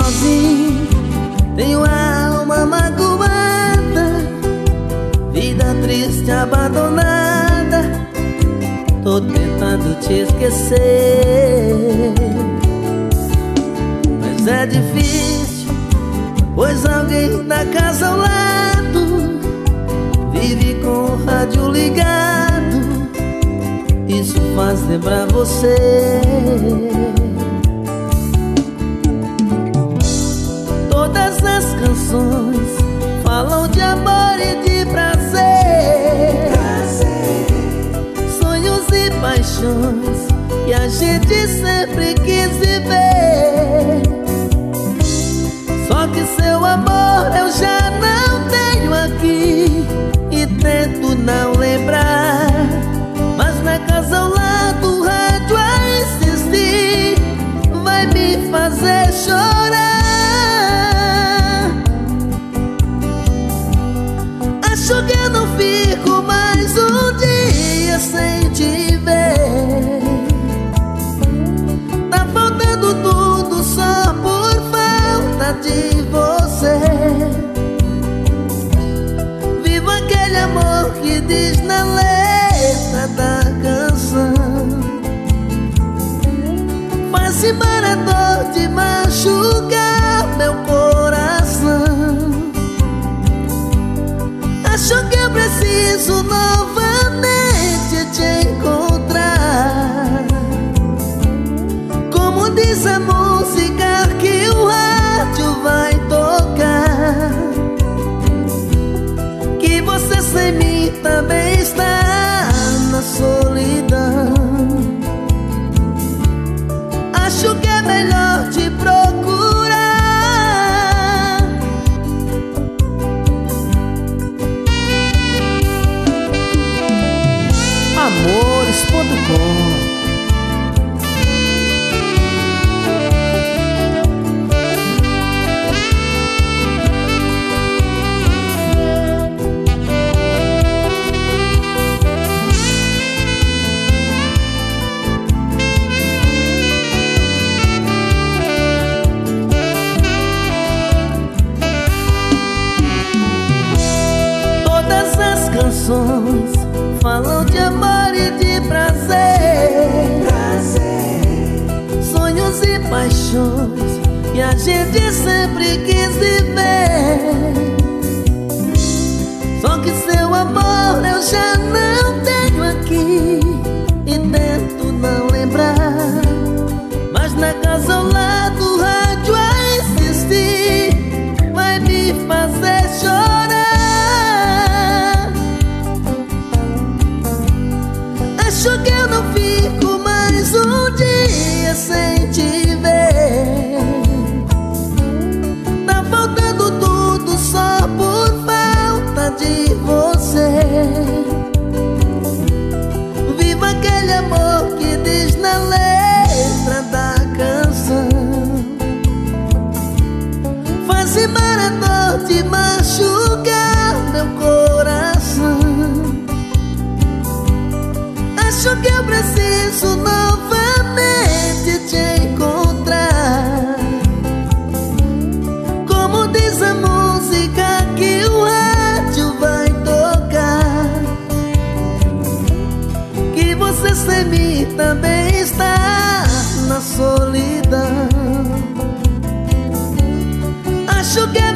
sozinho, tenho a alma magoada, vida triste, abandonada. Tô tentando te esquecer, mas é difícil, pois alguém da casa ao lado vive com o rádio ligado. Isso faz lembrar você. Todas as canções falam de amor e de prazer, sonhos e paixões que a gente sempre quis viver. Só que seu amor eu já não tenho aqui e tento não lembrar, mas na casa ao lado o rádio a insistir vai me fazer chorar. Acho que eu não fico mais um dia sem te ver. Tá faltando tudo só por falta de você. Vivo aquele amor que diz na letra da canção, faz-se maratona de machucar meu coração. Acho que eu preciso novamente te encontrar, como diz a música que o rádio vai tocar, que você sem mim também está na solidão. Acho que é melhor te procurar. Amores.com. Todas as canções falam de amor e de prazer, sonhos e paixões que a gente sempre quis viver. Só que seu amor eu já não tenho aqui e tento não lembrar, mas na casa ao lado o rádio a insistir vai me fazer chorar. Acho que eu não fico mais um dia sem te ver. Tá faltando tudo só por falta de você. Viva aquele amor que diz na letra da canção, faz-se maratona de machucar meu coração. Acho que eu preciso novamente te encontrar, como diz a música que o rádio vai tocar, que você sem mim também está na solidão. Acho que